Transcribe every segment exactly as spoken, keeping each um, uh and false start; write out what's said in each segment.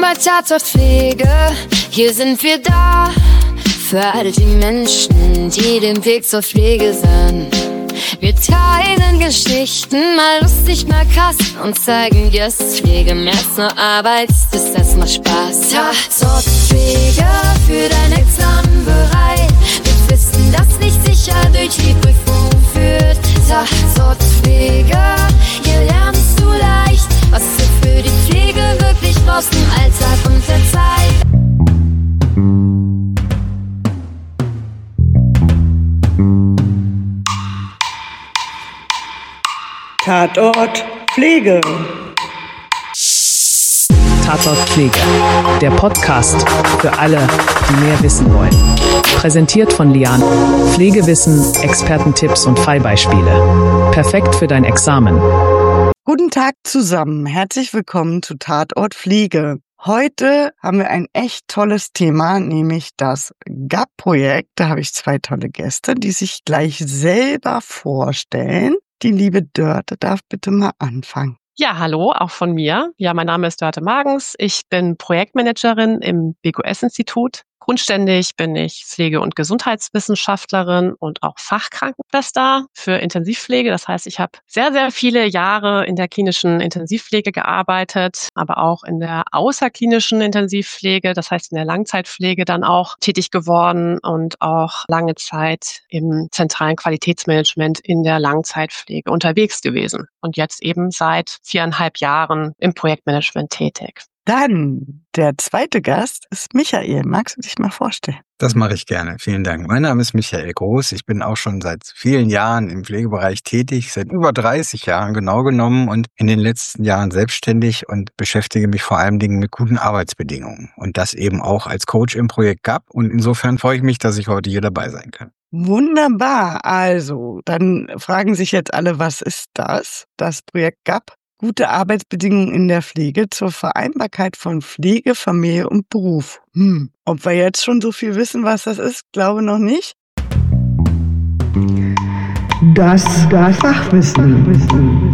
bei Tatort Pflege. Hier sind wir da für all die Menschen, die den Weg zur Pflege sind. Wir teilen Geschichten, mal lustig, mal krass, und zeigen dir, dass Pflege mehr als nur Arbeit ist, ist das mal Spaß. Tatort Pflege, für dein Examen bereit, mit Wissen, das nicht sicher durch die Prüfung führt. Tatort Pflege, hier lernst du leicht, was du für die Pflege wirklich brauchst im Alltag und der Zeit. Tatort Pflege. Tatort Pflege, der Podcast für alle, die mehr wissen wollen. Präsentiert von Lian. Pflegewissen, Expertentipps und Fallbeispiele. Perfekt für dein Examen. Guten Tag zusammen. Herzlich willkommen zu Tatort Pflege. Heute haben wir ein echt tolles Thema, nämlich das G A P-Projekt. Da habe ich zwei tolle Gäste, die sich gleich selber vorstellen. Die liebe Dörte darf bitte mal anfangen. Ja, hallo, auch von mir. Ja, mein Name ist Dörte Magens. Ich bin Projektmanagerin im B Q S-Institut. Grundständig bin ich Pflege- und Gesundheitswissenschaftlerin und auch Fachkrankenschwester für Intensivpflege. Das heißt, ich habe sehr, sehr viele Jahre in der klinischen Intensivpflege gearbeitet, aber auch in der außerklinischen Intensivpflege, das heißt in der Langzeitpflege dann auch tätig geworden und auch lange Zeit im zentralen Qualitätsmanagement in der Langzeitpflege unterwegs gewesen und jetzt eben seit viereinhalb Jahren im Projektmanagement tätig. Dann der zweite Gast ist Michael. Magst du dich mal vorstellen? Das mache ich gerne. Vielen Dank. Mein Name ist Michael Groß. Ich bin auch schon seit vielen Jahren im Pflegebereich tätig, seit über dreißig Jahren genau genommen und in den letzten Jahren selbstständig und beschäftige mich vor allen Dingen mit guten Arbeitsbedingungen. Und das eben auch als Coach im Projekt G A P. Und insofern freue ich mich, dass ich heute hier dabei sein kann. Wunderbar. Also, dann fragen sich jetzt alle, was ist das? Das Projekt G A P. Gute Arbeitsbedingungen in der Pflege zur Vereinbarkeit von Pflege, Familie und Beruf. Hm. Ob wir jetzt schon so viel wissen, was das ist, glaube noch nicht. Das, das Fachwissen.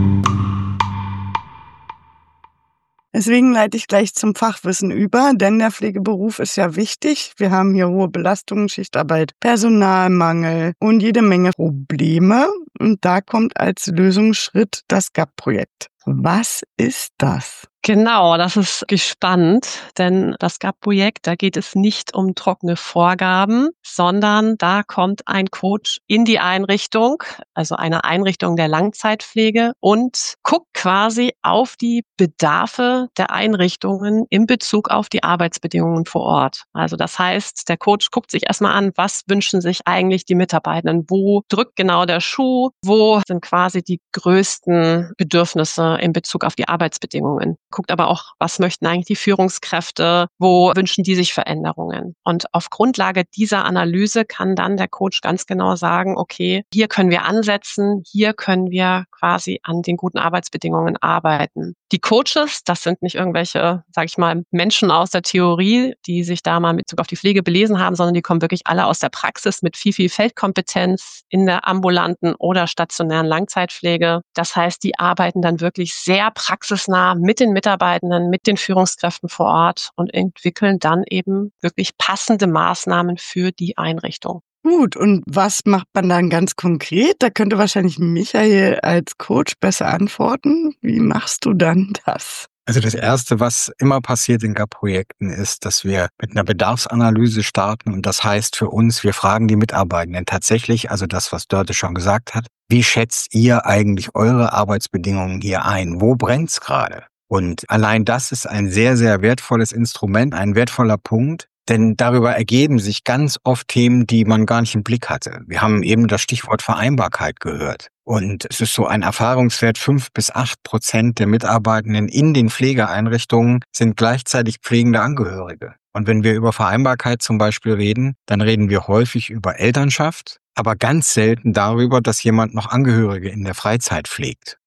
Deswegen leite ich gleich zum Fachwissen über, denn der Pflegeberuf ist ja wichtig. Wir haben hier hohe Belastungen, Schichtarbeit, Personalmangel und jede Menge Probleme. Und da kommt als Lösungsschritt das G A P-Projekt. Was ist das? Genau, das ist gespannt, denn das G A P-Projekt, da geht es nicht um trockene Vorgaben, sondern da kommt ein Coach in die Einrichtung, also eine Einrichtung der Langzeitpflege, und guckt quasi auf die Bedarfe der Einrichtungen in Bezug auf die Arbeitsbedingungen vor Ort. Also das heißt, der Coach guckt sich erstmal an, was wünschen sich eigentlich die Mitarbeitenden, wo drückt genau der Schuh, wo sind quasi die größten Bedürfnisse in Bezug auf die Arbeitsbedingungen. Guckt aber auch, was möchten eigentlich die Führungskräfte, wo wünschen die sich Veränderungen. Und auf Grundlage dieser Analyse kann dann der Coach ganz genau sagen, okay, hier können wir ansetzen, hier können wir quasi an den guten Arbeitsbedingungen arbeiten. Die Coaches, das sind nicht irgendwelche, sage ich mal, Menschen aus der Theorie, die sich da mal mit Bezug auf die Pflege belesen haben, sondern die kommen wirklich alle aus der Praxis mit viel, viel Feldkompetenz in der ambulanten oder stationären Langzeitpflege. Das heißt, die arbeiten dann wirklich sehr praxisnah mit den Mitarbeitenden, mit den Führungskräften vor Ort und entwickeln dann eben wirklich passende Maßnahmen für die Einrichtung. Gut, und was macht man dann ganz konkret? Da könnte wahrscheinlich Michael als Coach besser antworten. Wie machst du dann das? Also das Erste, was immer passiert in G A P-Projekten, ist, dass wir mit einer Bedarfsanalyse starten. Und das heißt für uns, wir fragen die Mitarbeitenden tatsächlich, also das, was Dörte schon gesagt hat, wie schätzt ihr eigentlich eure Arbeitsbedingungen hier ein? Wo brennt's gerade? Und allein das ist ein sehr, sehr wertvolles Instrument, ein wertvoller Punkt. Denn darüber ergeben sich ganz oft Themen, die man gar nicht im Blick hatte. Wir haben eben das Stichwort Vereinbarkeit gehört. Und es ist so ein Erfahrungswert, fünf bis acht Prozent der Mitarbeitenden in den Pflegeeinrichtungen sind gleichzeitig pflegende Angehörige. Und wenn wir über Vereinbarkeit zum Beispiel reden, dann reden wir häufig über Elternschaft, aber ganz selten darüber, dass jemand noch Angehörige in der Freizeit pflegt.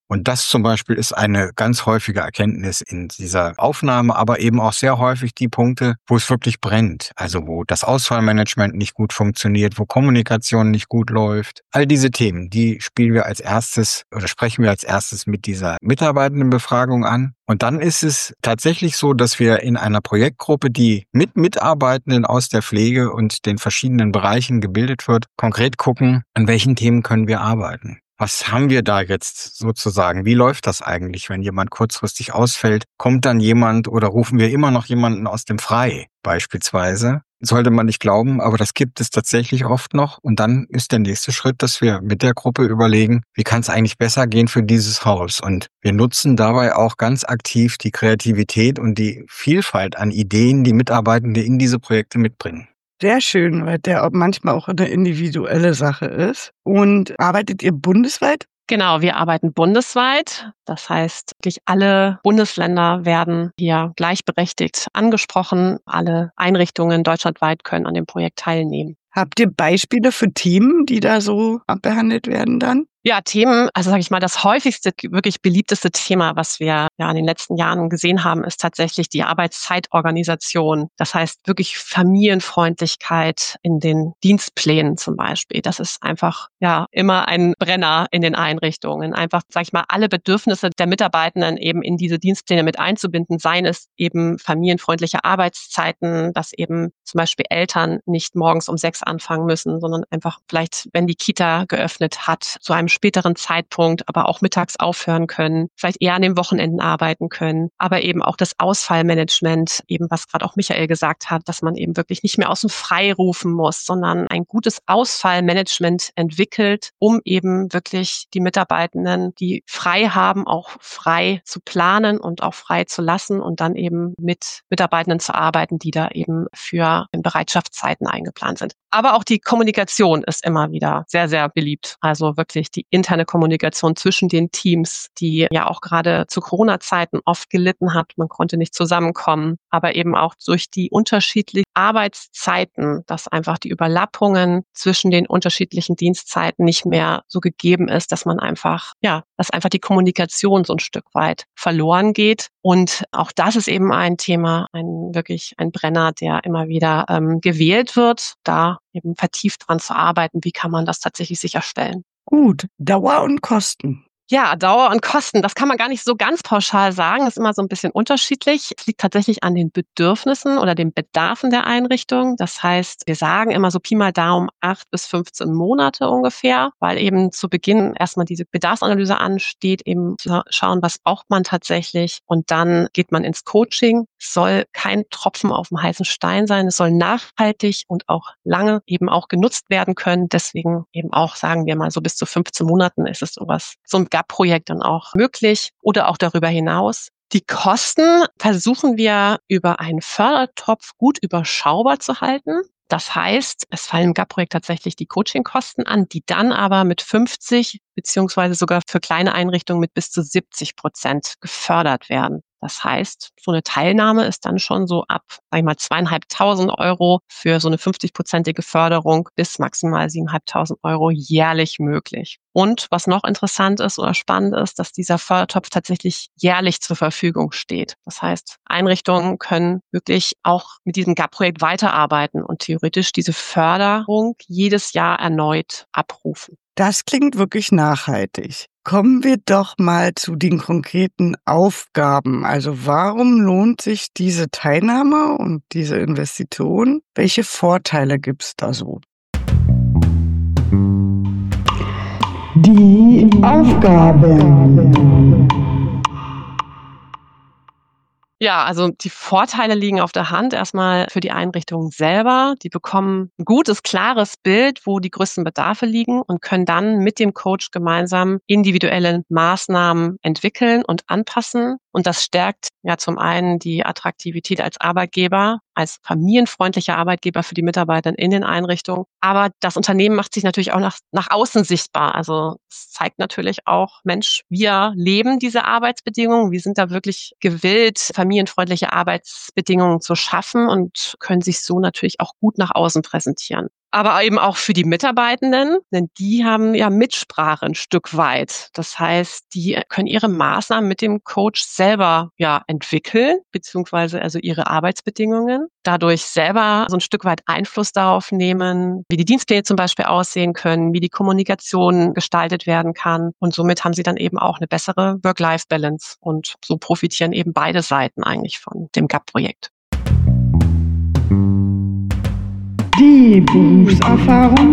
Und das zum Beispiel ist eine ganz häufige Erkenntnis in dieser Aufnahme, aber eben auch sehr häufig die Punkte, wo es wirklich brennt. Also wo das Ausfallmanagement nicht gut funktioniert, wo Kommunikation nicht gut läuft. All diese Themen, die spielen wir als erstes oder sprechen wir als erstes mit dieser Mitarbeitendenbefragung an. Und dann ist es tatsächlich so, dass wir in einer Projektgruppe, die mit Mitarbeitenden aus der Pflege und den verschiedenen Bereichen gebildet wird, konkret gucken, an welchen Themen können wir arbeiten. Was haben wir da jetzt sozusagen? Wie läuft das eigentlich, wenn jemand kurzfristig ausfällt? Kommt dann jemand oder rufen wir immer noch jemanden aus dem Frei beispielsweise? Sollte man nicht glauben, aber das gibt es tatsächlich oft noch. Und dann ist der nächste Schritt, dass wir mit der Gruppe überlegen, wie kann es eigentlich besser gehen für dieses Haus? Und wir nutzen dabei auch ganz aktiv die Kreativität und die Vielfalt an Ideen, die Mitarbeitende in diese Projekte mitbringen. Sehr schön, weil der auch manchmal auch eine individuelle Sache ist. Und arbeitet ihr bundesweit? Genau, wir arbeiten bundesweit. Das heißt, wirklich alle Bundesländer werden hier gleichberechtigt angesprochen. Alle Einrichtungen deutschlandweit können an dem Projekt teilnehmen. Habt ihr Beispiele für Themen, die da so abbehandelt werden dann? Ja, Themen, also sage ich mal, das häufigste, wirklich beliebteste Thema, was wir ja in den letzten Jahren gesehen haben, ist tatsächlich die Arbeitszeitorganisation. Das heißt wirklich Familienfreundlichkeit in den Dienstplänen zum Beispiel. Das ist einfach ja immer ein Brenner in den Einrichtungen. Einfach, sage ich mal, alle Bedürfnisse der Mitarbeitenden eben in diese Dienstpläne mit einzubinden, seien es eben familienfreundliche Arbeitszeiten, dass eben zum Beispiel Eltern nicht morgens um sechs anfangen müssen, sondern einfach vielleicht, wenn die Kita geöffnet hat, zu einem späteren Zeitpunkt, aber auch mittags aufhören können, vielleicht eher an den Wochenenden arbeiten können, aber eben auch das Ausfallmanagement, eben was gerade auch Michael gesagt hat, dass man eben wirklich nicht mehr aus dem Frei rufen muss, sondern ein gutes Ausfallmanagement entwickelt, um eben wirklich die Mitarbeitenden, die frei haben, auch frei zu planen und auch frei zu lassen und dann eben mit Mitarbeitenden zu arbeiten, die da eben für Bereitschaftszeiten eingeplant sind. Aber auch die Kommunikation ist immer wieder sehr, sehr beliebt. Also wirklich die interne Kommunikation zwischen den Teams, die ja auch gerade zu Corona-Zeiten oft gelitten hat. Man konnte nicht zusammenkommen, aber eben auch durch die unterschiedlichen Arbeitszeiten, dass einfach die Überlappungen zwischen den unterschiedlichen Dienstzeiten nicht mehr so gegeben ist, dass man einfach, ja, dass einfach die Kommunikation so ein Stück weit verloren geht. Und auch das ist eben ein Thema, ein wirklich ein Brenner, der immer wieder ähm, gewählt wird, da eben vertieft dran zu arbeiten, wie kann man das tatsächlich sicherstellen. Gut, Dauer und Kosten. Ja, Dauer und Kosten, das kann man gar nicht so ganz pauschal sagen. Das ist immer so ein bisschen unterschiedlich. Es liegt tatsächlich an den Bedürfnissen oder den Bedarfen der Einrichtung. Das heißt, wir sagen immer so Pi mal Daumen acht bis fünfzehn Monate ungefähr, weil eben zu Beginn erstmal diese Bedarfsanalyse ansteht, eben zu schauen, was braucht man tatsächlich. Und dann geht man ins Coaching. Es soll kein Tropfen auf dem heißen Stein sein. Es soll nachhaltig und auch lange eben auch genutzt werden können. Deswegen eben auch, sagen wir mal, so bis zu fünfzehn Monaten ist es sowas, so ein G A P-Projekt dann auch möglich oder auch darüber hinaus. Die Kosten versuchen wir über einen Fördertopf gut überschaubar zu halten. Das heißt, es fallen im G A P-Projekt tatsächlich die Coachingkosten an, die dann aber mit fünfzig beziehungsweise sogar für kleine Einrichtungen mit bis zu siebzig Prozent gefördert werden. Das heißt, so eine Teilnahme ist dann schon so ab, sag ich mal, zweieinhalbtausend Euro für so eine fünfzig-prozentige Förderung bis maximal siebeneinhalbtausend Euro jährlich möglich. Und was noch interessant ist oder spannend ist, dass dieser Fördertopf tatsächlich jährlich zur Verfügung steht. Das heißt, Einrichtungen können wirklich auch mit diesem G A P-Projekt weiterarbeiten und theoretisch diese Förderung jedes Jahr erneut abrufen. Das klingt wirklich nachhaltig. Kommen wir doch mal zu den konkreten Aufgaben. Also warum lohnt sich diese Teilnahme und diese Investition? Welche Vorteile gibt es da so? Die Aufgaben. Ja, also die Vorteile liegen auf der Hand. Erstmal für die Einrichtungen selber. Die bekommen ein gutes, klares Bild, wo die größten Bedarfe liegen und können dann mit dem Coach gemeinsam individuelle Maßnahmen entwickeln und anpassen. Und das stärkt ja zum einen die Attraktivität als Arbeitgeber, als familienfreundlicher Arbeitgeber für die Mitarbeiter in den Einrichtungen. Aber das Unternehmen macht sich natürlich auch nach, nach außen sichtbar. Also es zeigt natürlich auch, Mensch, wir leben diese Arbeitsbedingungen. Wir sind da wirklich gewillt, familienfreundliche Arbeitsbedingungen zu schaffen und können sich so natürlich auch gut nach außen präsentieren. Aber eben auch für die Mitarbeitenden, denn die haben ja Mitsprache ein Stück weit. Das heißt, die können ihre Maßnahmen mit dem Coach selber ja entwickeln, beziehungsweise also ihre Arbeitsbedingungen. Dadurch selber so ein Stück weit Einfluss darauf nehmen, wie die Dienstpläne zum Beispiel aussehen können, wie die Kommunikation gestaltet werden kann. Und somit haben sie dann eben auch eine bessere Work-Life-Balance. Und so profitieren eben beide Seiten eigentlich von dem G A P-Projekt. Die Berufserfahrung.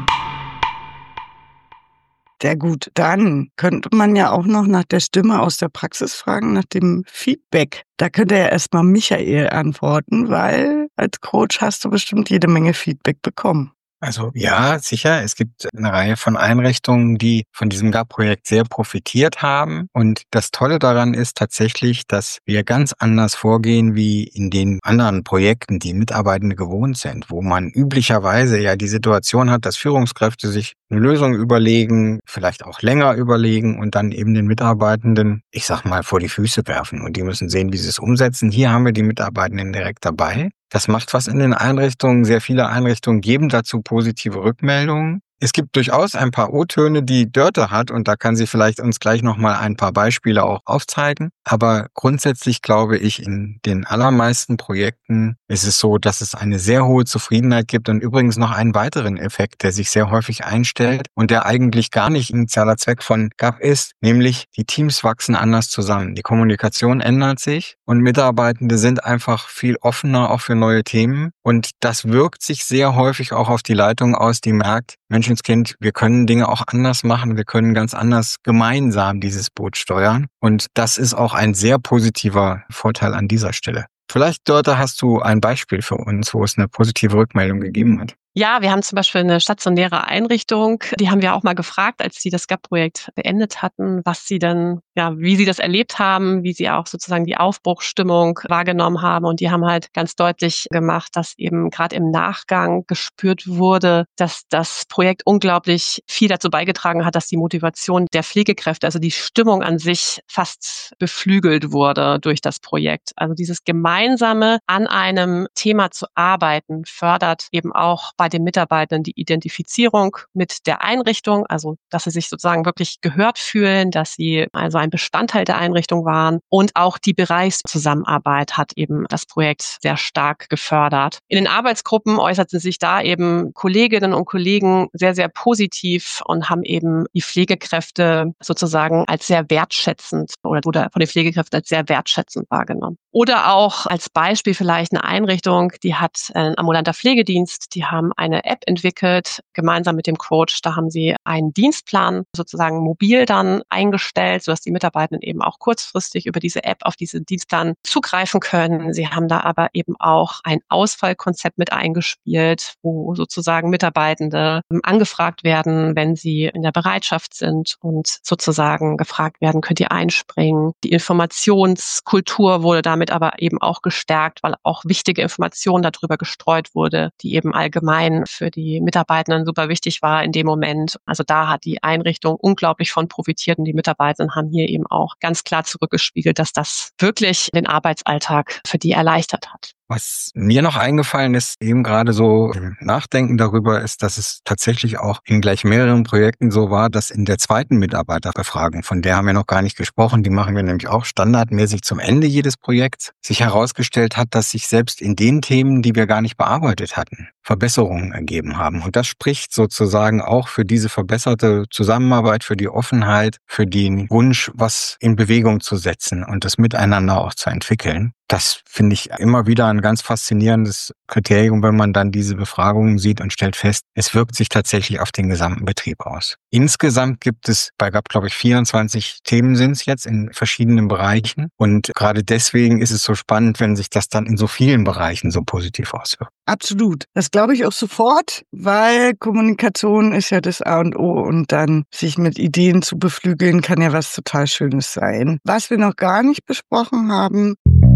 Sehr gut. Dann könnte man ja auch noch nach der Stimme aus der Praxis fragen, nach dem Feedback. Da könnte ja erstmal Michael antworten, weil als Coach hast du bestimmt jede Menge Feedback bekommen. Also ja, sicher. Es gibt eine Reihe von Einrichtungen, die von diesem G A P-Projekt sehr profitiert haben. Und das Tolle daran ist tatsächlich, dass wir ganz anders vorgehen wie in den anderen Projekten, die Mitarbeitende gewohnt sind, wo man üblicherweise ja die Situation hat, dass Führungskräfte sich eine Lösung überlegen, vielleicht auch länger überlegen und dann eben den Mitarbeitenden, ich sag mal, vor die Füße werfen. Und die müssen sehen, wie sie es umsetzen. Hier haben wir die Mitarbeitenden direkt dabei. Das macht was in den Einrichtungen. Sehr viele Einrichtungen geben dazu positive Rückmeldungen. Es gibt durchaus ein paar O-Töne, die Dörte hat, und da kann sie vielleicht uns gleich nochmal ein paar Beispiele auch aufzeigen. Aber grundsätzlich glaube ich, in den allermeisten Projekten ist es so, dass es eine sehr hohe Zufriedenheit gibt und übrigens noch einen weiteren Effekt, der sich sehr häufig einstellt und der eigentlich gar nicht initialer Zweck von G A P ist, nämlich die Teams wachsen anders zusammen. Die Kommunikation ändert sich und Mitarbeitende sind einfach viel offener auch für neue Themen, und das wirkt sich sehr häufig auch auf die Leitung aus, die merkt, Menschenskind, wir können Dinge auch anders machen, wir können ganz anders gemeinsam dieses Boot steuern, und das ist auch ein sehr positiver Vorteil an dieser Stelle. Vielleicht, Dörte, hast du ein Beispiel für uns, wo es eine positive Rückmeldung gegeben hat? Ja, wir haben zum Beispiel eine stationäre Einrichtung, die haben wir auch mal gefragt, als sie das G A P-Projekt beendet hatten, was sie denn, ja, wie sie das erlebt haben, wie sie auch sozusagen die Aufbruchsstimmung wahrgenommen haben. Und die haben halt ganz deutlich gemacht, dass eben gerade im Nachgang gespürt wurde, dass das Projekt unglaublich viel dazu beigetragen hat, dass die Motivation der Pflegekräfte, also die Stimmung an sich, fast beflügelt wurde durch das Projekt. Also dieses gemeinsame an einem Thema zu arbeiten, fördert eben auch bei den Mitarbeitern die Identifizierung mit der Einrichtung, also dass sie sich sozusagen wirklich gehört fühlen, dass sie also ein Bestandteil der Einrichtung waren, und auch die Bereichszusammenarbeit hat eben das Projekt sehr stark gefördert. In den Arbeitsgruppen äußerten sich da eben Kolleginnen und Kollegen sehr, sehr positiv und haben eben die Pflegekräfte sozusagen als sehr wertschätzend oder, oder von den Pflegekräften als sehr wertschätzend wahrgenommen. Oder auch als Beispiel vielleicht eine Einrichtung, die hat einen ambulanter Pflegedienst, die haben eine App entwickelt, gemeinsam mit dem Coach. Da haben sie einen Dienstplan sozusagen mobil dann eingestellt, sodass die Mitarbeitenden eben auch kurzfristig über diese App auf diesen Dienstplan zugreifen können. Sie haben da aber eben auch ein Ausfallkonzept mit eingespielt, wo sozusagen Mitarbeitende angefragt werden, wenn sie in der Bereitschaft sind, und sozusagen gefragt werden, könnt ihr einspringen. Die Informationskultur wurde damit aber eben auch gestärkt, weil auch wichtige Informationen darüber gestreut wurde, die eben allgemein für die Mitarbeitenden super wichtig war in dem Moment. Also da hat die Einrichtung unglaublich von profitiert, und die Mitarbeitenden haben hier eben auch ganz klar zurückgespiegelt, dass das wirklich den Arbeitsalltag für die erleichtert hat. Was mir noch eingefallen ist, eben gerade so im Nachdenken darüber, ist, dass es tatsächlich auch in gleich mehreren Projekten so war, dass in der zweiten Mitarbeiterbefragung, von der haben wir noch gar nicht gesprochen, die machen wir nämlich auch standardmäßig zum Ende jedes Projekts, sich herausgestellt hat, dass sich selbst in den Themen, die wir gar nicht bearbeitet hatten, Verbesserungen ergeben haben. Und das spricht sozusagen auch für diese verbesserte Zusammenarbeit, für die Offenheit, für den Wunsch, was in Bewegung zu setzen und das Miteinander auch zu entwickeln. Das finde ich immer wieder ein ganz faszinierendes Kriterium, wenn man dann diese Befragungen sieht und stellt fest, es wirkt sich tatsächlich auf den gesamten Betrieb aus. Insgesamt gibt es bei G A P, glaube ich, vierundzwanzig Themen sind es jetzt in verschiedenen Bereichen. Und gerade deswegen ist es so spannend, wenn sich das dann in so vielen Bereichen so positiv auswirkt. Absolut. Das glaube ich auch sofort, weil Kommunikation ist ja das A und O, und dann sich mit Ideen zu beflügeln, kann ja was total Schönes sein. Was wir noch gar nicht besprochen haben,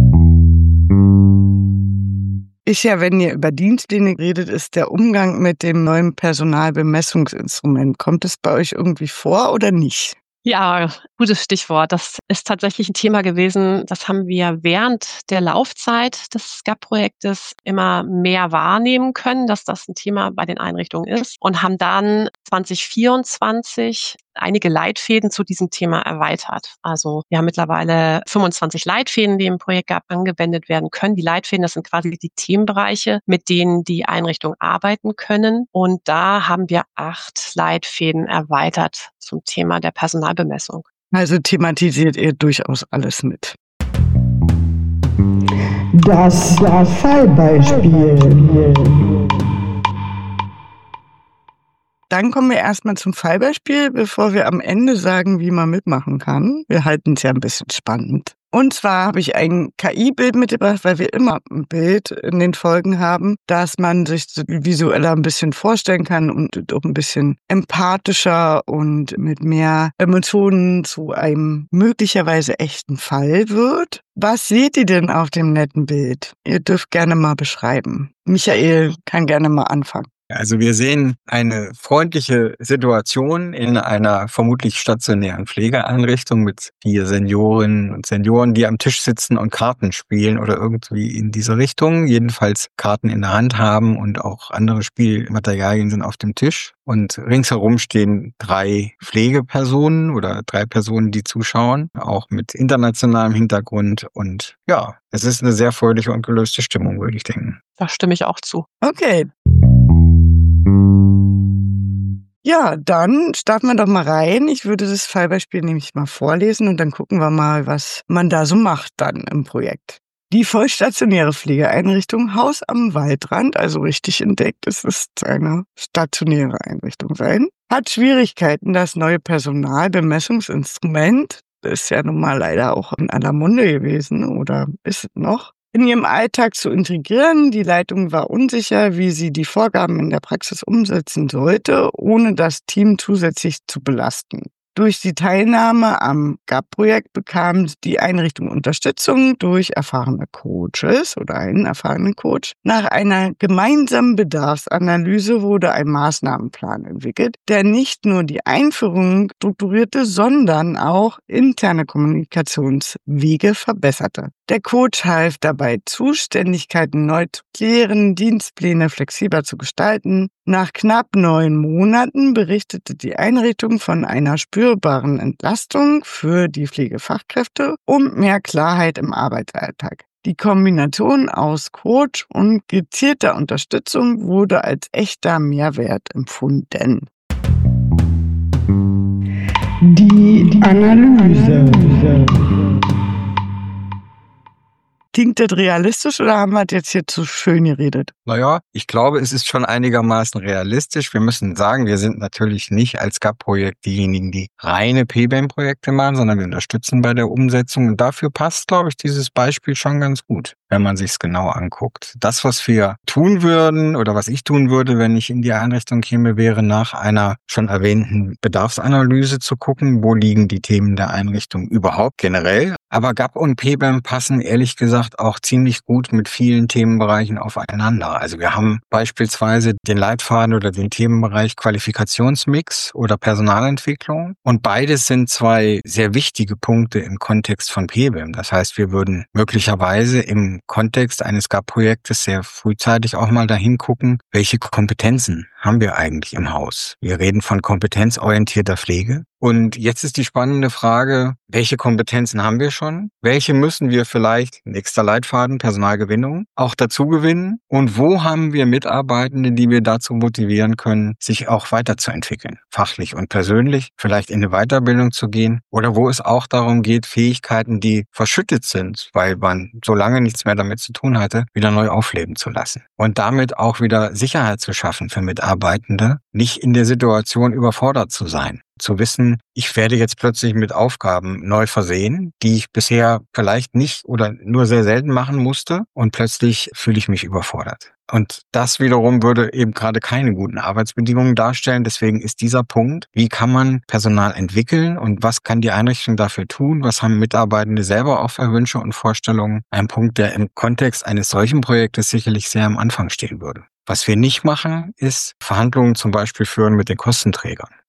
ist ja, wenn ihr über Dienstpläne redet, ist der Umgang mit dem neuen Personalbemessungsinstrument. Kommt es bei euch irgendwie vor oder nicht? Ja, gutes Stichwort. Das ist tatsächlich ein Thema gewesen, das haben wir während der Laufzeit des G A P-Projektes immer mehr wahrnehmen können, dass das ein Thema bei den Einrichtungen ist und haben dann zwanzig vierundzwanzig einige Leitfäden zu diesem Thema erweitert. Also wir haben mittlerweile fünfundzwanzig Leitfäden, die im Projekt G A P angewendet werden können. Die Leitfäden, das sind quasi die Themenbereiche, mit denen die Einrichtungen arbeiten können. Und da haben wir acht Leitfäden erweitert zum Thema der Personalbemessung. Also thematisiert ihr durchaus alles mit. Das Fallbeispiel. Dann kommen wir erstmal zum Fallbeispiel, bevor wir am Ende sagen, wie man mitmachen kann. Wir halten es ja ein bisschen spannend. Und zwar habe ich ein K I-Bild mitgebracht, weil wir immer ein Bild in den Folgen haben, dass man sich visueller ein bisschen vorstellen kann und auch ein bisschen empathischer und mit mehr Emotionen zu einem möglicherweise echten Fall wird. Was seht ihr denn auf dem netten Bild? Ihr dürft gerne mal beschreiben. Michael kann gerne mal anfangen. Also wir sehen eine freundliche Situation in einer vermutlich stationären Pflegeeinrichtung mit vier Seniorinnen und Senioren, die am Tisch sitzen und Karten spielen oder irgendwie in diese Richtung. Jedenfalls Karten in der Hand haben und auch andere Spielmaterialien sind auf dem Tisch. Und ringsherum stehen drei Pflegepersonen oder drei Personen, die zuschauen, auch mit internationalem Hintergrund. Und ja, es ist eine sehr fröhliche und gelöste Stimmung, würde ich denken. Da stimme ich auch zu. Okay. Ja, dann starten wir doch mal rein. Ich würde das Fallbeispiel nämlich mal vorlesen und dann gucken wir mal, was man da so macht dann im Projekt. Die vollstationäre Pflegeeinrichtung Haus am Waldrand, also richtig entdeckt, es ist eine stationäre Einrichtung sein, hat Schwierigkeiten, das neue Personalbemessungsinstrument, das ist ja nun mal leider auch in aller Munde gewesen oder ist es noch, in ihrem Alltag zu integrieren. Die Leitung war unsicher, wie sie die Vorgaben in der Praxis umsetzen sollte, ohne das Team zusätzlich zu belasten. Durch die Teilnahme am G A P-Projekt bekam die Einrichtung Unterstützung durch erfahrene Coaches oder einen erfahrenen Coach. Nach einer gemeinsamen Bedarfsanalyse wurde ein Maßnahmenplan entwickelt, der nicht nur die Einführung strukturierte, sondern auch interne Kommunikationswege verbesserte. Der Coach half dabei, Zuständigkeiten neu zu klären, Dienstpläne flexibler zu gestalten. Nach knapp neun Monaten berichtete die Einrichtung von einer spürbaren Entlastung für die Pflegefachkräfte und mehr Klarheit im Arbeitsalltag. Die Kombination aus Coach und gezielter Unterstützung wurde als echter Mehrwert empfunden. Die Analyse. Klingt das realistisch oder haben wir das jetzt hier zu schön geredet? Naja, ich glaube, es ist schon einigermaßen realistisch. Wir müssen sagen, wir sind natürlich nicht als G A P-Projekt diejenigen, die reine P B E M-Projekte machen, sondern wir unterstützen bei der Umsetzung. Und dafür passt, glaube ich, dieses Beispiel schon ganz gut, wenn man sich es genau anguckt. Das, was wir tun würden oder was ich tun würde, wenn ich in die Einrichtung käme, wäre nach einer schon erwähnten Bedarfsanalyse zu gucken, wo liegen die Themen der Einrichtung überhaupt generell. Aber G A P und P B E M passen ehrlich gesagt auch ziemlich gut mit vielen Themenbereichen aufeinander. Also wir haben beispielsweise den Leitfaden oder den Themenbereich Qualifikationsmix oder Personalentwicklung. Und beides sind zwei sehr wichtige Punkte im Kontext von P B E M. Das heißt, wir würden möglicherweise im Kontext eines G A P-Projektes sehr frühzeitig auch mal dahin gucken, welche Kompetenzen haben wir eigentlich im Haus. Wir reden von kompetenzorientierter Pflege. Und jetzt ist die spannende Frage, welche Kompetenzen haben wir schon? Welche müssen wir vielleicht, nächster Leitfaden, Personalgewinnung, auch dazu gewinnen? Und wo haben wir Mitarbeitende, die wir dazu motivieren können, sich auch weiterzuentwickeln? Fachlich und persönlich, vielleicht in eine Weiterbildung zu gehen. Oder wo es auch darum geht, Fähigkeiten, die verschüttet sind, weil man so lange nichts mehr damit zu tun hatte, wieder neu aufleben zu lassen. Und damit auch wieder Sicherheit zu schaffen für Mitarbeitende, nicht in der Situation überfordert zu sein. Zu wissen, ich werde jetzt plötzlich mit Aufgaben neu versehen, die ich bisher vielleicht nicht oder nur sehr selten machen musste und plötzlich fühle ich mich überfordert. Und das wiederum würde eben gerade keine guten Arbeitsbedingungen darstellen. Deswegen ist dieser Punkt, wie kann man Personal entwickeln und was kann die Einrichtung dafür tun? Was haben Mitarbeitende selber auch für Wünsche und Vorstellungen? Ein Punkt, der im Kontext eines solchen Projektes sicherlich sehr am Anfang stehen würde. Was wir nicht machen, ist Verhandlungen zum Beispiel führen mit den Kostenträgern.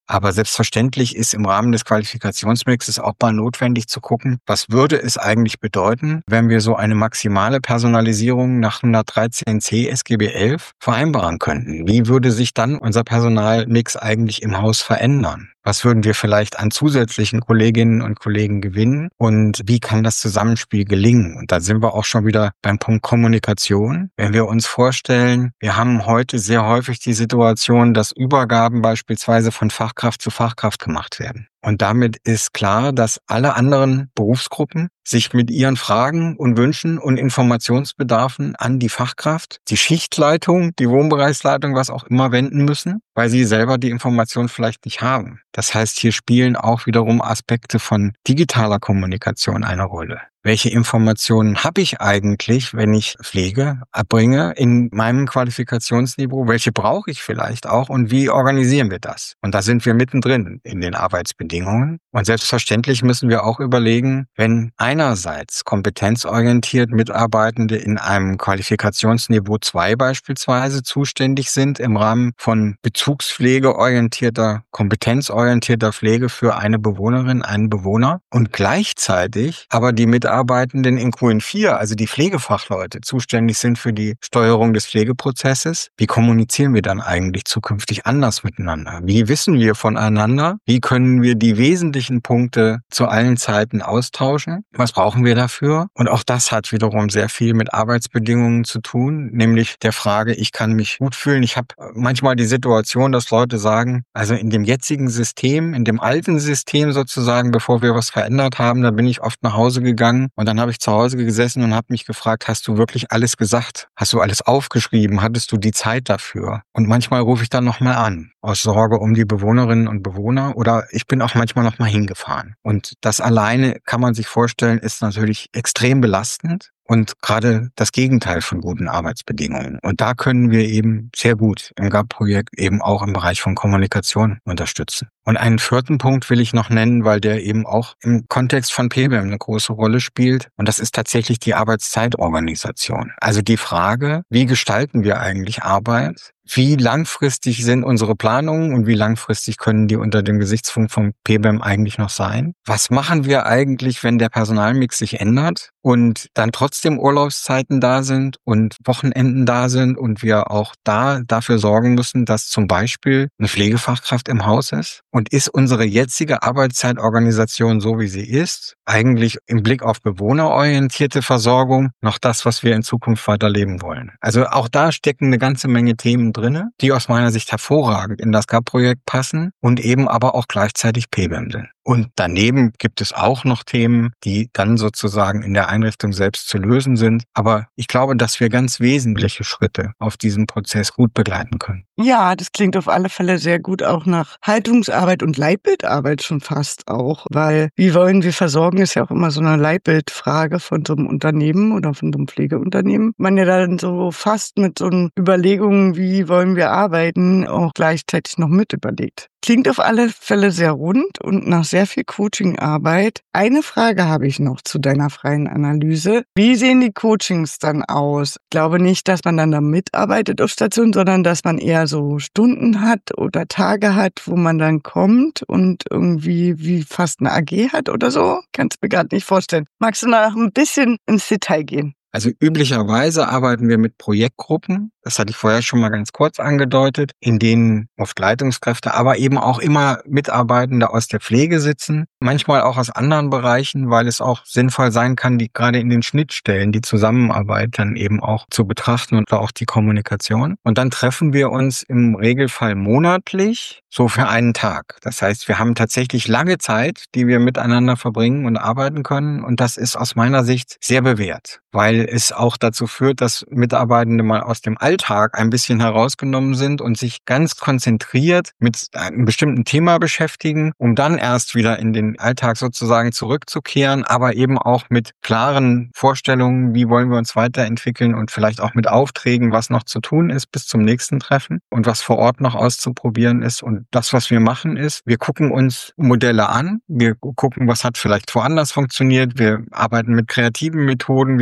Aber selbstverständlich ist im Rahmen des Qualifikationsmixes auch mal notwendig zu gucken, was würde es eigentlich bedeuten, wenn wir so eine maximale Personalisierung nach hundertdreizehn c S G B elf vereinbaren könnten. Wie würde sich dann unser Personalmix eigentlich im Haus verändern? Was würden wir vielleicht an zusätzlichen Kolleginnen und Kollegen gewinnen? Und wie kann das Zusammenspiel gelingen? Und da sind wir auch schon wieder beim Punkt Kommunikation. Wenn wir uns vorstellen, wir haben heute sehr häufig die Situation, dass Übergaben beispielsweise von Fachkraft zu Fachkraft gemacht werden. Und damit ist klar, dass alle anderen Berufsgruppen sich mit ihren Fragen und Wünschen und Informationsbedarfen an die Fachkraft, die Schichtleitung, die Wohnbereichsleitung, was auch immer wenden müssen, weil sie selber die Information vielleicht nicht haben. Das heißt, hier spielen auch wiederum Aspekte von digitaler Kommunikation eine Rolle. Welche Informationen habe ich eigentlich, wenn ich Pflege erbringe in meinem Qualifikationsniveau? Welche brauche ich vielleicht auch und wie organisieren wir das? Und da sind wir mittendrin in den Arbeitsbedingungen. Und selbstverständlich müssen wir auch überlegen, wenn einerseits kompetenzorientiert Mitarbeitende in einem Qualifikationsniveau zwei beispielsweise zuständig sind im Rahmen von bezugspflegeorientierter, kompetenzorientierter Pflege für eine Bewohnerin, einen Bewohner und gleichzeitig aber die Mitarbeitenden Mitarbeitenden in Q N vier, also die Pflegefachleute, zuständig sind für die Steuerung des Pflegeprozesses. Wie kommunizieren wir dann eigentlich zukünftig anders miteinander? Wie wissen wir voneinander? Wie können wir die wesentlichen Punkte zu allen Zeiten austauschen? Was brauchen wir dafür? Und auch das hat wiederum sehr viel mit Arbeitsbedingungen zu tun, nämlich der Frage, ich kann mich gut fühlen. Ich habe manchmal die Situation, dass Leute sagen, also in dem jetzigen System, in dem alten System sozusagen, bevor wir was verändert haben, da bin ich oft nach Hause gegangen und dann habe ich zu Hause gesessen und habe mich gefragt, hast du wirklich alles gesagt? Hast du alles aufgeschrieben? Hattest du die Zeit dafür? Und manchmal rufe ich dann nochmal an, aus Sorge um die Bewohnerinnen und Bewohner, oder ich bin auch manchmal nochmal hingefahren. Und das alleine, kann man sich vorstellen, ist natürlich extrem belastend. Und gerade das Gegenteil von guten Arbeitsbedingungen. Und da können wir eben sehr gut im G A P-Projekt eben auch im Bereich von Kommunikation unterstützen. Und einen vierten Punkt will ich noch nennen, weil der eben auch im Kontext von P B E M eine große Rolle spielt. Und das ist tatsächlich die Arbeitszeitorganisation. Also die Frage, wie gestalten wir eigentlich Arbeit? Wie langfristig sind unsere Planungen und wie langfristig können die unter dem Gesichtspunkt von P B E M eigentlich noch sein? Was machen wir eigentlich, wenn der Personalmix sich ändert und dann trotzdem Urlaubszeiten da sind und Wochenenden da sind und wir auch da dafür sorgen müssen, dass zum Beispiel eine Pflegefachkraft im Haus ist? Und ist unsere jetzige Arbeitszeitorganisation, so wie sie ist, eigentlich im Blick auf bewohnerorientierte Versorgung noch das, was wir in Zukunft weiterleben wollen? Also auch da stecken eine ganze Menge Themen drinne, die aus meiner Sicht hervorragend in das G A P-Projekt passen und eben aber auch gleichzeitig P B E M sind. Und daneben gibt es auch noch Themen, die dann sozusagen in der Einrichtung selbst zu lösen sind. Aber ich glaube, dass wir ganz wesentliche Schritte auf diesem Prozess gut begleiten können. Ja, das klingt auf alle Fälle sehr gut auch nach Haltungsarbeit und Leitbildarbeit schon fast auch, weil wie wollen wir versorgen, ist ja auch immer so eine Leitbildfrage von so einem Unternehmen oder von so einem Pflegeunternehmen. Man ja dann so fast mit so einen Überlegungen, wie wollen wir arbeiten, auch gleichzeitig noch mit überlegt. Klingt auf alle Fälle sehr rund und nach sehr viel Coachingarbeit. Eine Frage habe ich noch zu deiner freien Analyse. Wie sehen die Coachings dann aus? Ich glaube nicht, dass man dann da mitarbeitet auf Station, sondern dass man eher so Stunden hat oder Tage hat, wo man dann kommt und irgendwie wie fast eine A G hat oder so. Kannst mir gerade nicht vorstellen. Magst du noch ein bisschen ins Detail gehen? Also üblicherweise arbeiten wir mit Projektgruppen, das hatte ich vorher schon mal ganz kurz angedeutet, in denen oft Leitungskräfte, aber eben auch immer Mitarbeitende aus der Pflege sitzen, manchmal auch aus anderen Bereichen, weil es auch sinnvoll sein kann, die gerade in den Schnittstellen die Zusammenarbeit dann eben auch zu betrachten und auch die Kommunikation. Und dann treffen wir uns im Regelfall monatlich, so für einen Tag. Das heißt, wir haben tatsächlich lange Zeit, die wir miteinander verbringen und arbeiten können, und das ist aus meiner Sicht sehr bewährt, weil es auch dazu führt, dass Mitarbeitende mal aus dem Alltag ein bisschen herausgenommen sind und sich ganz konzentriert mit einem bestimmten Thema beschäftigen, um dann erst wieder in den Alltag sozusagen zurückzukehren, aber eben auch mit klaren Vorstellungen, wie wollen wir uns weiterentwickeln und vielleicht auch mit Aufträgen, was noch zu tun ist bis zum nächsten Treffen und was vor Ort noch auszuprobieren ist. Und das, was wir machen, ist, wir gucken uns Modelle an, wir gucken, was hat vielleicht woanders funktioniert, wir arbeiten mit kreativen Methoden, wir gucken, was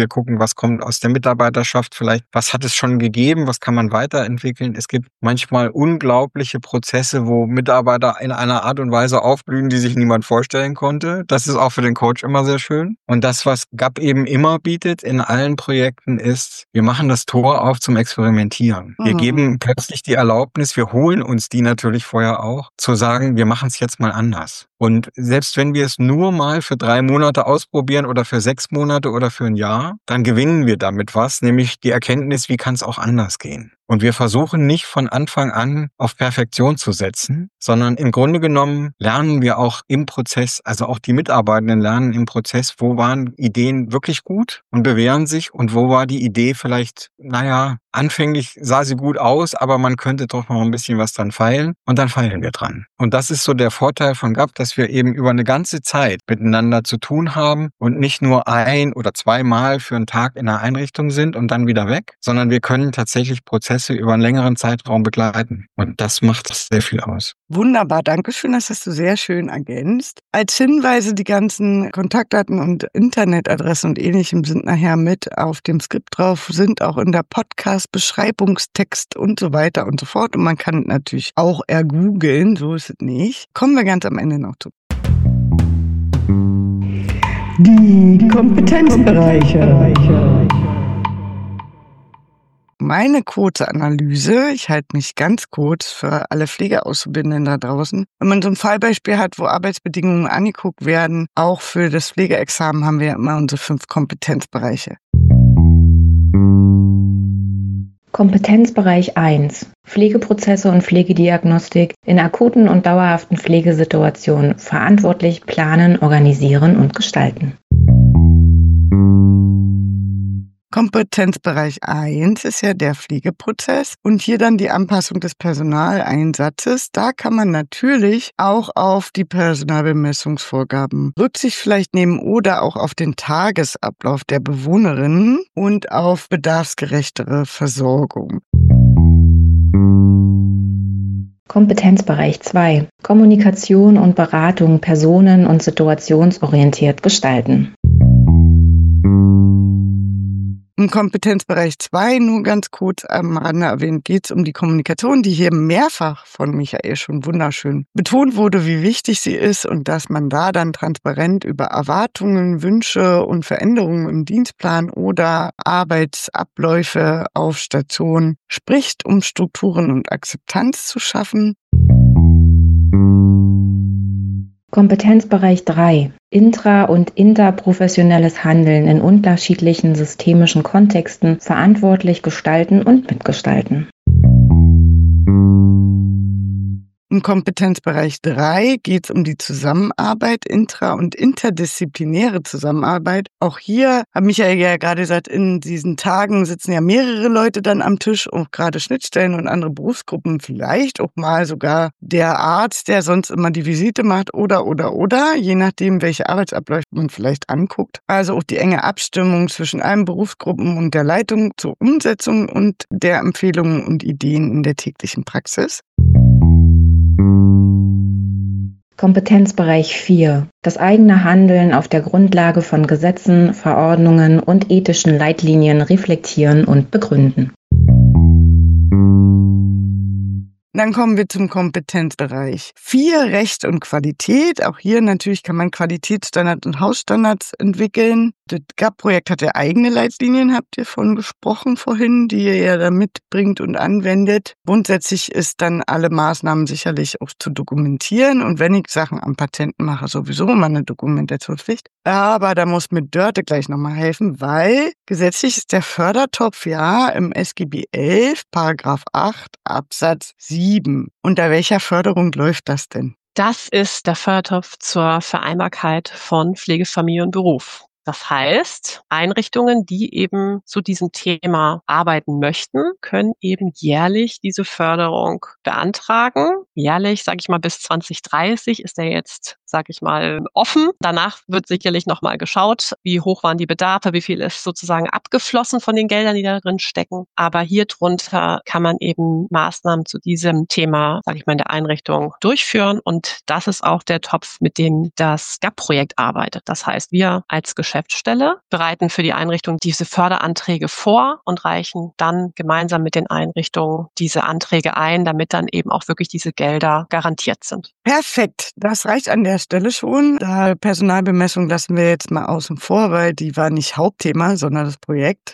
was kommt aus der Mitarbeiterschaft vielleicht, was hat es schon gegeben, was kann man weiterentwickeln. Es gibt manchmal unglaubliche Prozesse, wo Mitarbeiter in einer Art und Weise aufblühen, die sich niemand vorstellen konnte. Das ist auch für den Coach immer sehr schön. Und das, was G A P eben immer bietet in allen Projekten ist, wir machen das Tor auf zum Experimentieren. Wir Mhm. geben plötzlich die Erlaubnis, wir holen uns die natürlich vorher auch, zu sagen, wir machen es jetzt mal anders. Und selbst wenn wir es nur mal für drei Monate ausprobieren oder für sechs Monate oder für ein Jahr, dann gewinnen wir damit was, nämlich die Erkenntnis, wie kann es auch anders gehen. Und wir versuchen nicht von Anfang an auf Perfektion zu setzen, sondern im Grunde genommen lernen wir auch im Prozess, also auch die Mitarbeitenden lernen im Prozess, wo waren Ideen wirklich gut und bewähren sich und wo war die Idee vielleicht, naja, anfänglich sah sie gut aus, aber man könnte doch noch ein bisschen was dran feilen und dann feilen wir dran. Und das ist so der Vorteil von G A P, dass wir eben über eine ganze Zeit miteinander zu tun haben und nicht nur ein oder zweimal für einen Tag in einer Einrichtung sind und dann wieder weg, sondern wir können tatsächlich Prozesse über einen längeren Zeitraum begleiten. Und das macht sehr viel aus. Wunderbar, danke schön, das hast du sehr schön ergänzt. Als Hinweise, die ganzen Kontaktdaten und Internetadressen und Ähnlichem sind nachher mit auf dem Skript drauf, sind auch in der Podcast-Beschreibungstext und so weiter und so fort. Und man kann natürlich auch ergoogeln, so ist es nicht. Kommen wir ganz am Ende noch zu. Die Kompetenzbereiche. Meine kurze Analyse, ich halte mich ganz kurz für alle Pflegeauszubildenden da draußen. Wenn man so ein Fallbeispiel hat, wo Arbeitsbedingungen angeguckt werden, auch für das Pflegeexamen haben wir ja immer unsere fünf Kompetenzbereiche. Kompetenzbereich eins. Pflegeprozesse und Pflegediagnostik in akuten und dauerhaften Pflegesituationen verantwortlich planen, organisieren und gestalten. Kompetenzbereich eins ist ja der Pflegeprozess und hier dann die Anpassung des Personaleinsatzes. Da kann man natürlich auch auf die Personalbemessungsvorgaben Rücksicht vielleicht nehmen oder auch auf den Tagesablauf der Bewohnerinnen und auf bedarfsgerechtere Versorgung. Kompetenzbereich zwei. Kommunikation und Beratung personen- und situationsorientiert gestalten. Im Kompetenzbereich zwei, nur ganz kurz am Rande erwähnt, geht es um die Kommunikation, die hier mehrfach von Michael schon wunderschön betont wurde, wie wichtig sie ist und dass man da dann transparent über Erwartungen, Wünsche und Veränderungen im Dienstplan oder Arbeitsabläufe auf Station spricht, um Strukturen und Akzeptanz zu schaffen. Kompetenzbereich drei. Intra- und interprofessionelles Handeln in unterschiedlichen systemischen Kontexten verantwortlich gestalten und mitgestalten. Im Kompetenzbereich drei geht es um die Zusammenarbeit, intra- und interdisziplinäre Zusammenarbeit. Auch hier hat Michael ja gerade gesagt, in diesen Tagen sitzen ja mehrere Leute dann am Tisch, auch gerade Schnittstellen und andere Berufsgruppen, vielleicht auch mal sogar der Arzt, der sonst immer die Visite macht oder, oder, oder, je nachdem, welche Arbeitsabläufe man vielleicht anguckt. Also auch die enge Abstimmung zwischen allen Berufsgruppen und der Leitung zur Umsetzung und der Empfehlungen und Ideen in der täglichen Praxis. Kompetenzbereich vier. Das eigene Handeln auf der Grundlage von Gesetzen, Verordnungen und ethischen Leitlinien reflektieren und begründen. Dann kommen wir zum Kompetenzbereich vier, Recht und Qualität. Auch hier natürlich kann man Qualitätsstandards und Hausstandards entwickeln. Das G A P-Projekt hat ja eigene Leitlinien, habt ihr von gesprochen vorhin, die ihr ja da mitbringt und anwendet. Grundsätzlich ist dann alle Maßnahmen sicherlich auch zu dokumentieren. Und wenn ich Sachen am Patienten mache, sowieso immer eine Dokumentationspflicht. Aber da muss mir Dörte gleich nochmal helfen, weil gesetzlich ist der Fördertopf ja im S G B elf, Paragraph acht, Absatz sieben. Unter welcher Förderung läuft das denn? Das ist der Fördertopf zur Vereinbarkeit von Pflege, Familie und Beruf. Das heißt, Einrichtungen, die eben zu diesem Thema arbeiten möchten, können eben jährlich diese Förderung beantragen. Jährlich, sage ich mal, bis zwanzig dreißig ist er jetzt sage ich mal, offen. Danach wird sicherlich nochmal geschaut, wie hoch waren die Bedarfe, wie viel ist sozusagen abgeflossen von den Geldern, die da drin stecken. Aber hier drunter kann man eben Maßnahmen zu diesem Thema, sage ich mal, in der Einrichtung durchführen. Und das ist auch der Topf, mit dem das G A P-Projekt arbeitet. Das heißt, wir als Geschäftsstelle bereiten für die Einrichtung diese Förderanträge vor und reichen dann gemeinsam mit den Einrichtungen diese Anträge ein, damit dann eben auch wirklich diese Gelder garantiert sind. Perfekt, das reicht an der Stelle schon. Da Personalbemessung lassen wir jetzt mal außen vor, weil die war nicht Hauptthema, sondern das Projekt.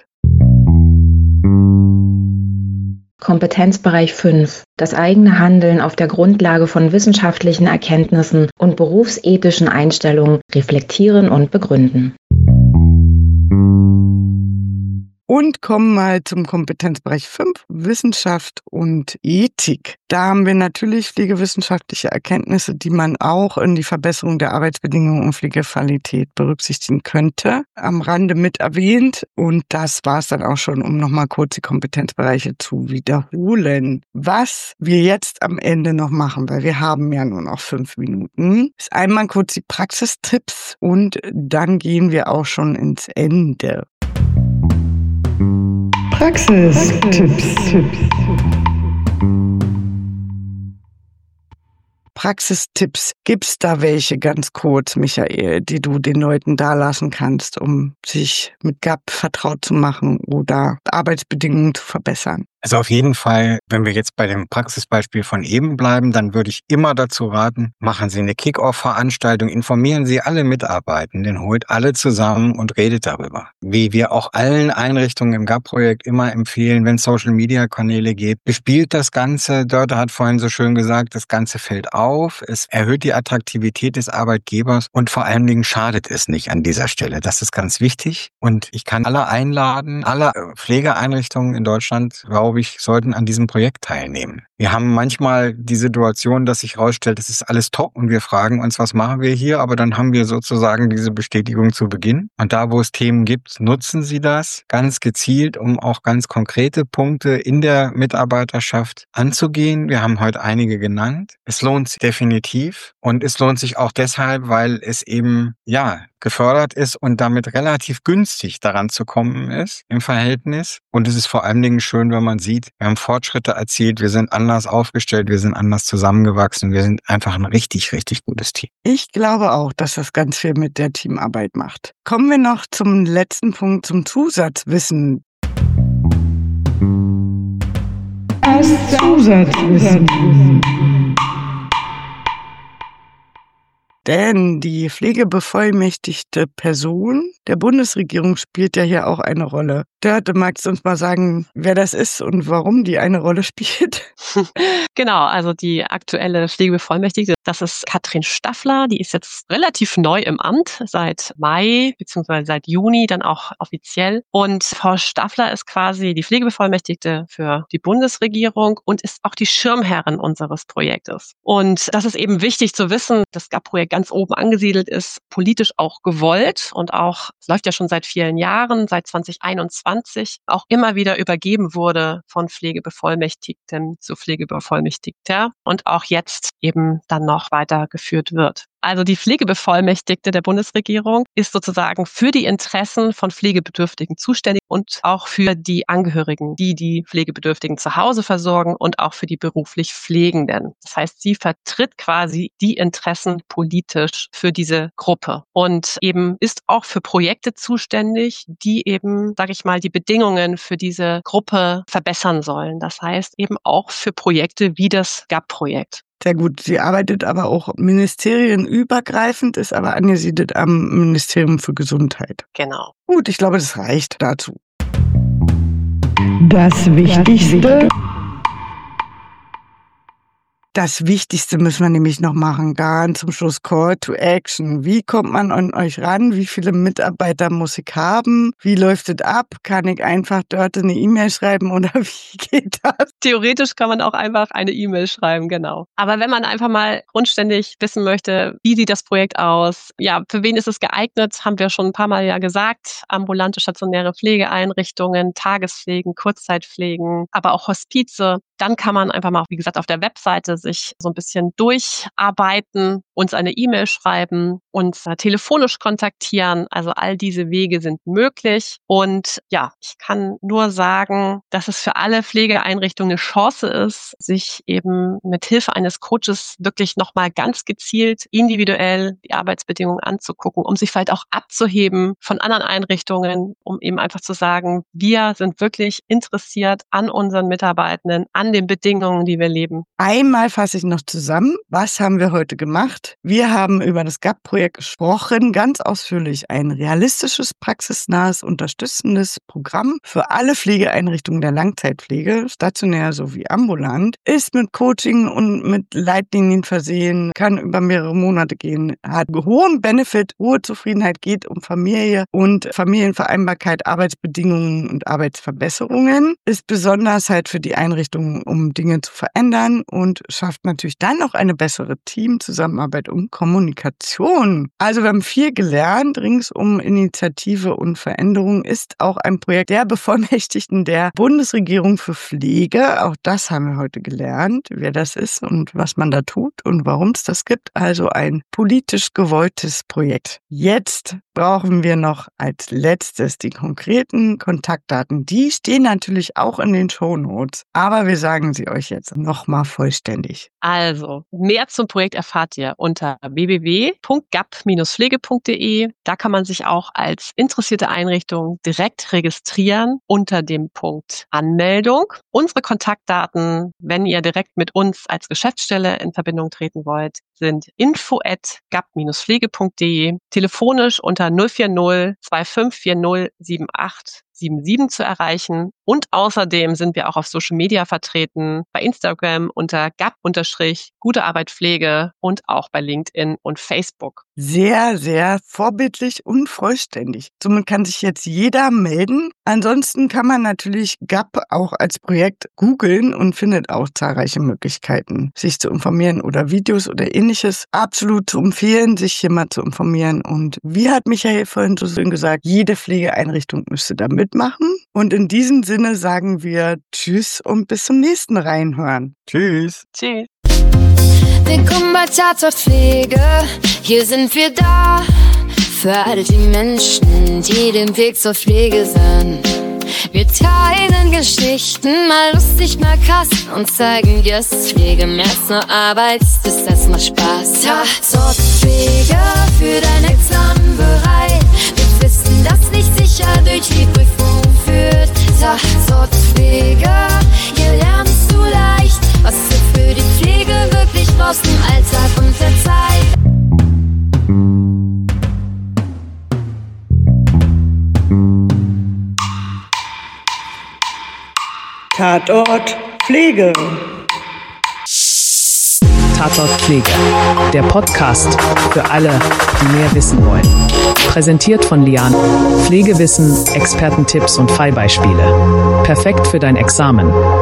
Kompetenzbereich fünf. Das eigene Handeln auf der Grundlage von wissenschaftlichen Erkenntnissen und berufsethischen Einstellungen reflektieren und begründen. Und kommen mal zum Kompetenzbereich fünf, Wissenschaft und Ethik. Da haben wir natürlich pflegewissenschaftliche Erkenntnisse, die man auch in die Verbesserung der Arbeitsbedingungen und Pflegequalität berücksichtigen könnte. Am Rande mit erwähnt. Und das war es dann auch schon, um nochmal kurz die Kompetenzbereiche zu wiederholen. Was wir jetzt am Ende noch machen, weil wir haben ja nur noch fünf Minuten, ist einmal kurz die Praxistipps und dann gehen wir auch schon ins Ende. Praxistipps. Praxistipps. Gibt's da welche ganz kurz, Michael, die du den Leuten dalassen kannst, um sich mit G A P vertraut zu machen oder Arbeitsbedingungen zu verbessern? Also auf jeden Fall, wenn wir jetzt bei dem Praxisbeispiel von eben bleiben, dann würde ich immer dazu raten, machen Sie eine Kick-Off-Veranstaltung, informieren Sie alle Mitarbeitenden, holt alle zusammen und redet darüber. Wie wir auch allen Einrichtungen im G A P-Projekt immer empfehlen, wenn es Social-Media-Kanäle gibt, bespielt das Ganze. Dörte hat vorhin so schön gesagt, das Ganze fällt auf, es erhöht die Attraktivität des Arbeitgebers und vor allen Dingen schadet es nicht an dieser Stelle. Das ist ganz wichtig und ich kann alle einladen, alle Pflegeeinrichtungen in Deutschland, glaube ich, sollten an diesem Projekt teilnehmen. Wir haben manchmal die Situation, dass sich herausstellt, es ist alles top und wir fragen uns, was machen wir hier? Aber dann haben wir sozusagen diese Bestätigung zu Beginn. Und da, wo es Themen gibt, nutzen Sie das ganz gezielt, um auch ganz konkrete Punkte in der Mitarbeiterschaft anzugehen. Wir haben heute einige genannt. Es lohnt sich definitiv und es lohnt sich auch deshalb, weil es eben, ja, gefördert ist und damit relativ günstig daran zu kommen ist im Verhältnis. Und es ist vor allen Dingen schön, wenn man sieht, wir haben Fortschritte erzielt, wir sind anders aufgestellt, wir sind anders zusammengewachsen, wir sind einfach ein richtig, richtig gutes Team. Ich glaube auch, dass das ganz viel mit der Teamarbeit macht. Kommen wir noch zum letzten Punkt, zum Zusatzwissen. Das Zusatzwissen. Denn die pflegebevollmächtigte Person der Bundesregierung spielt ja hier auch eine Rolle. Dörte, magst du uns mal sagen, wer das ist und warum die eine Rolle spielt? Genau, also die aktuelle Pflegebevollmächtigte, das ist Katrin Staffler, die ist jetzt relativ neu im Amt, seit Mai bzw. seit Juni dann auch offiziell. Und Frau Staffler ist quasi die Pflegebevollmächtigte für die Bundesregierung und ist auch die Schirmherrin unseres Projektes. Und das ist eben wichtig zu wissen, das G A P-Projekt ganz oben angesiedelt ist, politisch auch gewollt und auch, es läuft ja schon seit vielen Jahren, seit zwanzig einundzwanzig, auch immer wieder übergeben wurde von Pflegebevollmächtigten zu Pflegebevollmächtigter und auch jetzt eben dann noch weitergeführt wird. Also die Pflegebevollmächtigte der Bundesregierung ist sozusagen für die Interessen von Pflegebedürftigen zuständig und auch für die Angehörigen, die die Pflegebedürftigen zu Hause versorgen und auch für die beruflich Pflegenden. Das heißt, sie vertritt quasi die Interessen politisch für diese Gruppe und eben ist auch für Projekte zuständig, die eben, sage ich mal, die Bedingungen für diese Gruppe verbessern sollen. Das heißt eben auch für Projekte wie das G A P-Projekt. Sehr gut. Sie arbeitet aber auch ministerienübergreifend, ist aber angesiedelt am Ministerium für Gesundheit. Genau. Gut, ich glaube, das reicht dazu. Das Wichtigste. Das Wichtigste müssen wir nämlich noch machen, ganz zum Schluss Call to Action. Wie kommt man an euch ran? Wie viele Mitarbeiter muss ich haben? Wie läuft es ab? Kann ich einfach dort eine E-Mail schreiben oder wie geht das? Theoretisch kann man auch einfach eine E-Mail schreiben, genau. Aber wenn man einfach mal grundständig wissen möchte, wie sieht das Projekt aus? Ja, für wen ist es geeignet? Haben wir schon ein paar Mal ja gesagt. Ambulante, stationäre Pflegeeinrichtungen, Tagespflegen, Kurzzeitpflegen, aber auch Hospize. Dann kann man einfach mal, wie gesagt, auf der Webseite sich so ein bisschen durcharbeiten uns eine E-Mail schreiben, uns telefonisch kontaktieren. Also all diese Wege sind möglich. Und ja, ich kann nur sagen, dass es für alle Pflegeeinrichtungen eine Chance ist, sich eben mit Hilfe eines Coaches wirklich nochmal ganz gezielt, individuell die Arbeitsbedingungen anzugucken, um sich vielleicht auch abzuheben von anderen Einrichtungen, um eben einfach zu sagen, wir sind wirklich interessiert an unseren Mitarbeitenden, an den Bedingungen, die wir leben. Einmal fasse ich noch zusammen. Was haben wir heute gemacht? Wir haben über das G A P-Projekt gesprochen, ganz ausführlich. Ein realistisches, praxisnahes, unterstützendes Programm für alle Pflegeeinrichtungen der Langzeitpflege, stationär sowie ambulant, ist mit Coaching und mit Leitlinien versehen, kann über mehrere Monate gehen, hat hohen Benefit, hohe Zufriedenheit, geht um Familie und Familienvereinbarkeit, Arbeitsbedingungen und Arbeitsverbesserungen, ist besonders halt für die Einrichtungen, um Dinge zu verändern und schafft natürlich dann auch eine bessere Teamzusammenarbeit und Kommunikation. Also wir haben viel gelernt, rings um Initiative und Veränderung ist auch ein Projekt der Bevollmächtigten der Bundesregierung für Pflege. Auch das haben wir heute gelernt, wer das ist und was man da tut und warum es das gibt. Also ein politisch gewolltes Projekt. Jetzt brauchen wir noch als letztes die konkreten Kontaktdaten. Die stehen natürlich auch in den Shownotes, aber wir sagen sie euch jetzt nochmal vollständig. Also, mehr zum Projekt erfahrt ihr unter w w w punkt gap Bindestrich pflege punkt d e. Da kann man sich auch als interessierte Einrichtung direkt registrieren unter dem Punkt Anmeldung. Unsere Kontaktdaten, wenn ihr direkt mit uns als Geschäftsstelle in Verbindung treten wollt, sind info at gap Bindestrich pflege punkt d e, telefonisch unter null vier null zwei fünf vier null sieben acht sieben sieben zu erreichen. Und außerdem sind wir auch auf Social Media vertreten, bei Instagram unter gap-gute Arbeit Pflege und auch bei LinkedIn und Facebook. Sehr, sehr vorbildlich und vollständig. Somit kann sich jetzt jeder melden. Ansonsten kann man natürlich G A P auch als Projekt googeln und findet auch zahlreiche Möglichkeiten, sich zu informieren oder Videos oder ähnliches. Absolut zu empfehlen, sich hier mal zu informieren. Und wie hat Michael vorhin so schön gesagt, jede Pflegeeinrichtung müsste da mitmachen. Und in diesem Sinne sagen wir Tschüss und bis zum nächsten Reinhören. Tschüss. Tschüss. Willkommen bei Tatort Pflege, hier sind wir da. Für all die Menschen, die den Weg zur Pflege sind. Wir teilen Geschichten, mal lustig, mal krass und zeigen, yes, Pflege mehr als nur Arbeit, ist das mal Spaß. Tatort Pflege, für dein Examen bereit. Wir wissen, das nicht sicher durch die Prüfung führt. Tatort Pflege, hier lernst du leicht, was du für die Pflege wirklich brauchst im Alltag und der Zeit. Tatort Pflege. Tatort Pflege, der Podcast für alle, die mehr wissen wollen. Präsentiert von Lian. Pflegewissen, Expertentipps und Fallbeispiele. Perfekt für dein Examen.